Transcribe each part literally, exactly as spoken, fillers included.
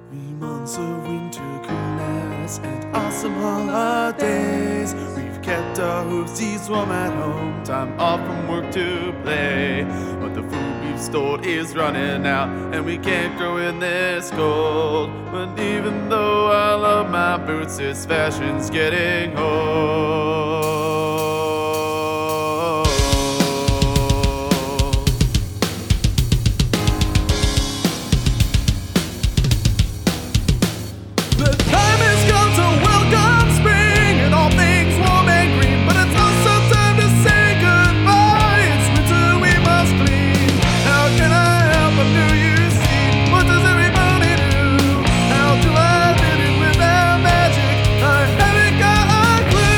Three months of winter coolness and awesome holidays. We've kept our hoofsies warm at home, time off from work to play. But the food we've stored is running out, and we can't grow in this cold. But even though I love my boots, this fashion's getting old. The time has come to welcome spring and all things warm and green, but it's also time to say goodbye. It's winter, we must clean. How can I help a New Year's Eve? What does everybody do? How do I fit in without magic? I haven't got a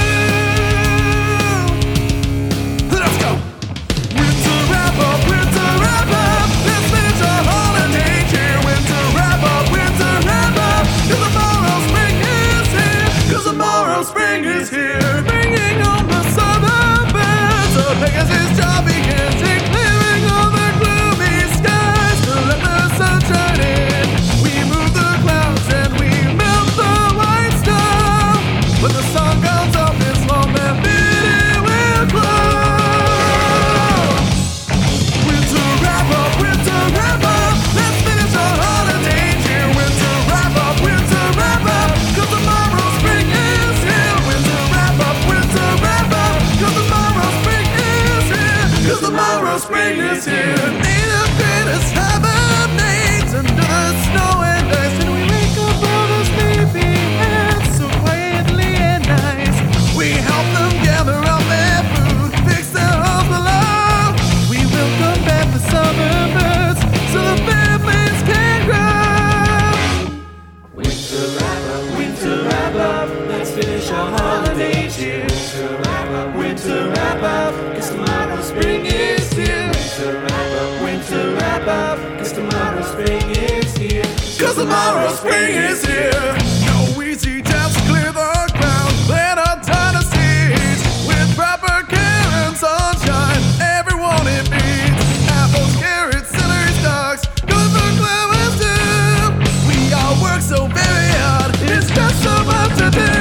clue. Let's go! Winter wrap up, winter wrap up. Let's finish our holiday cheer. Winter wrap up, winter wrap up. 'Cause tomorrow spring is here. 'Cause tomorrow spring is here. Bringing home the southern birds. So Pegasus job begins in clearing all the gloomy skies to let the sunshine in. We move the clouds and we melt the white snow. When the sun comes up, it's long that it will glow. Winter wrap up, winter wrap up. Let's finish our holiday cheer. Winter wrap up, winter wrap up. 'Cause tomorrow spring is here. Winter wrap up, winter wrap up. 'Cause tomorrow spring is here. 'Cause tomorrow spring is here. May the greatest hibernates under the snow and ice, and we wake up all the sleepy heads so quietly and nice. We help them gather up their food, fix their homes below. We welcome back the summer birds so the families can grow. Winter wrap up, winter wrap up. Let's finish our holiday cheer. Winter wrap up, winter wrap up. 'Cause tomorrow spring is here. Winter wrap up, winter wrap up. 'Cause tomorrow spring is here. 'Cause tomorrow spring is here. No easy task to clear the ground, plant our dynasties with proper care and sunshine. Everyone it needs. Apples, carrots, celery stalks, good for flowers too. We all work so very hard, it's just so much to do.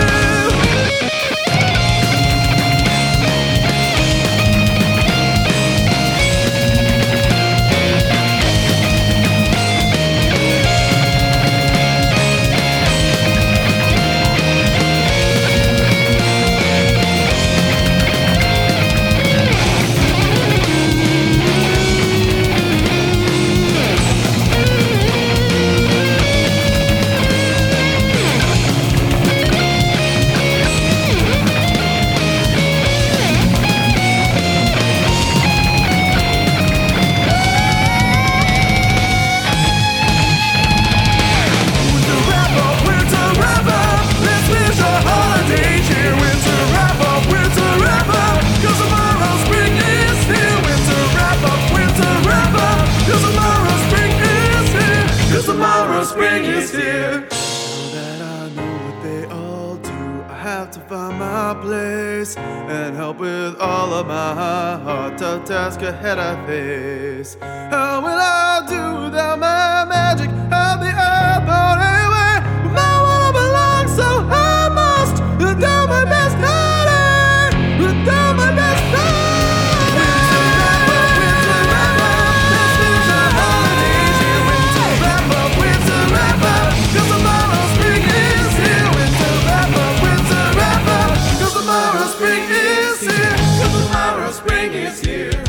Winter wrap up, winter wrap up. Let's finish our holiday cheer. Winter wrap up, winter wrap up. 'Cause tomorrow spring is here. Winter wrap up, winter wrap up. 'Cause tomorrow spring is here. 'Cause tomorrow spring is here. Now that I know what they all do, I have to find my place and help with all of my hard tough tasks ahead I face. How will I do without my magic? How the earth on anyway? My world belongs, so I must do my best honey, do my best honey. Winter wrap up, winter wrap up. Let's finish our holiday cheer. Winter wrap up, winter wrap up. 'Cause tomorrow spring is here. Winter wrap up, winter wrap up. 'Cause tomorrow spring is here. 'Cause tomorrow spring is here.